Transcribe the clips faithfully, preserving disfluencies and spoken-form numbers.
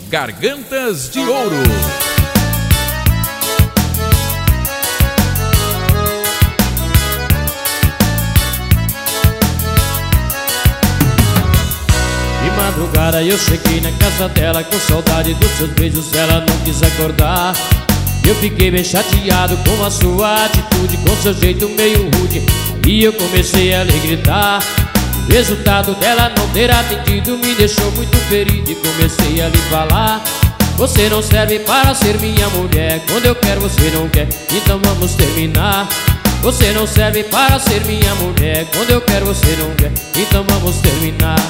Gargantas de Ouro. De madrugada eu cheguei na casa dela, com saudade dos seus beijos ela não quis acordar. Eu fiquei bem chateado com a sua atitude, com seu jeito meio rude. E eu comecei a lhe gritar. O resultado dela não ter atendido me deixou muito ferido e comecei a lhe falar: você não serve para ser minha mulher, quando eu quero você não quer, então vamos terminar. Você não serve para ser minha mulher, quando eu quero você não quer, então vamos terminar.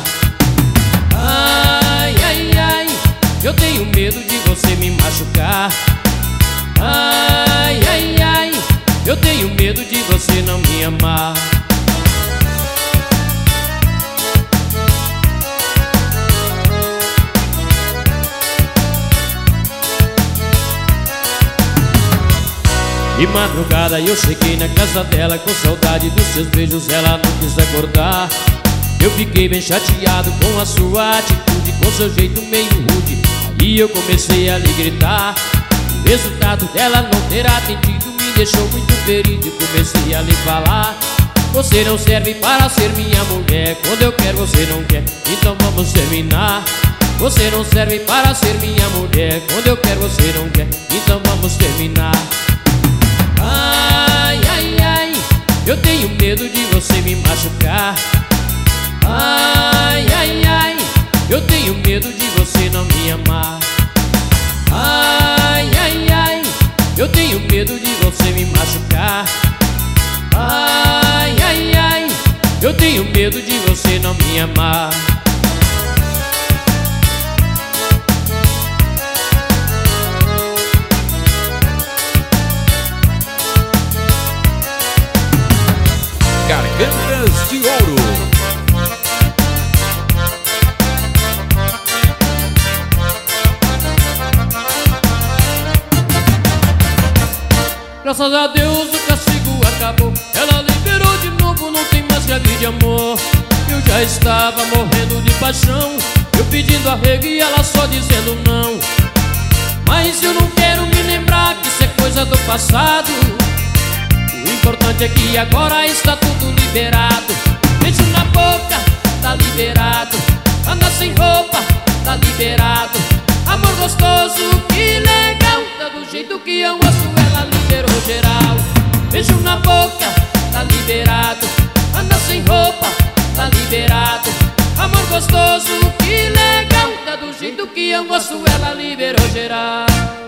Ai, ai, ai, eu tenho medo de você me machucar. Ai, ai, ai, eu tenho medo de você não me amar. De madrugada eu cheguei na casa dela, com saudade dos seus beijos ela não quis acordar. Eu fiquei bem chateado com a sua atitude, com seu jeito meio rude. Aí eu comecei a lhe gritar. O resultado dela não ter atendido me deixou muito ferido e comecei a lhe falar: você não serve para ser minha mulher, quando eu quero você não quer, então vamos terminar. Você não serve para ser minha mulher, quando eu quero você não quer, então vamos terminar. Ai, ai, ai, eu tenho medo de você me machucar. Ai, ai, ai, eu tenho medo de você não me amar. Ai, ai, ai, eu tenho medo de você me machucar. Ai, ai, ai, eu tenho medo de você não me amar. Gargantas de Ouro. Graças a Deus o castigo acabou, ela liberou de novo, não tem mais grave de amor. Eu já estava morrendo de paixão, eu pedindo arrego e ela só dizendo não. Mas eu não quero me lembrar que isso é coisa do passado. O importante é que agora está tudo liberado. Beijo na boca, tá liberado. Anda sem roupa, tá liberado. Amor gostoso, que legal, tá do jeito que eu gosto, ela liberou geral. Beijo na boca, tá liberado. Anda sem roupa, tá liberado. Amor gostoso, que legal, tá do jeito que eu gosto, ela liberou geral.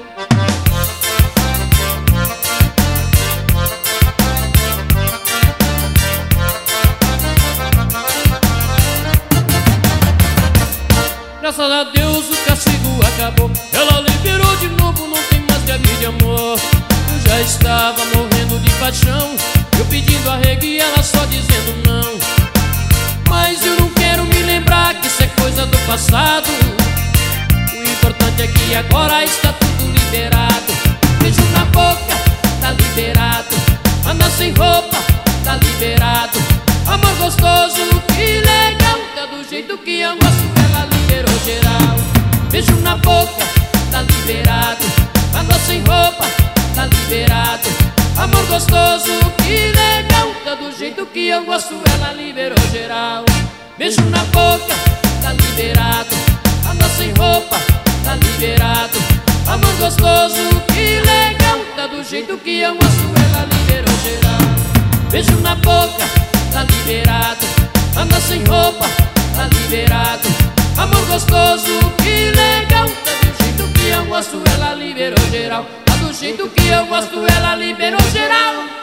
Graças a Deus o castigo acabou, ela liberou de novo, não tem mais grave de amor. Eu já estava morrendo de paixão, eu pedindo arrego e ela só dizendo não. Mas eu não quero me lembrar que isso é coisa do passado. O importante é que agora está tudo liberado. Beijo na boca, tá liberado. Anda sem roupa, tá liberado. Amor gostoso, que legal, tá do jeito que eu gosto, ela liberou geral. Beijo na boca, tá liberado. Anda sem roupa, tá liberado. Amor gostoso, que legal, tá do jeito que eu gosto, ela liberou geral. Beijo na boca, tá liberado. Anda sem roupa, tá liberado. Amor gostoso, que legal, tá do jeito que eu gosto, ela liberou geral. Beijo na boca, tá liberado. Anda sem roupa, tá liberado. Amor gostoso, que legal, tá do jeito que eu gosto, ela liberou geral. Tá do jeito que eu gosto, ela liberou geral.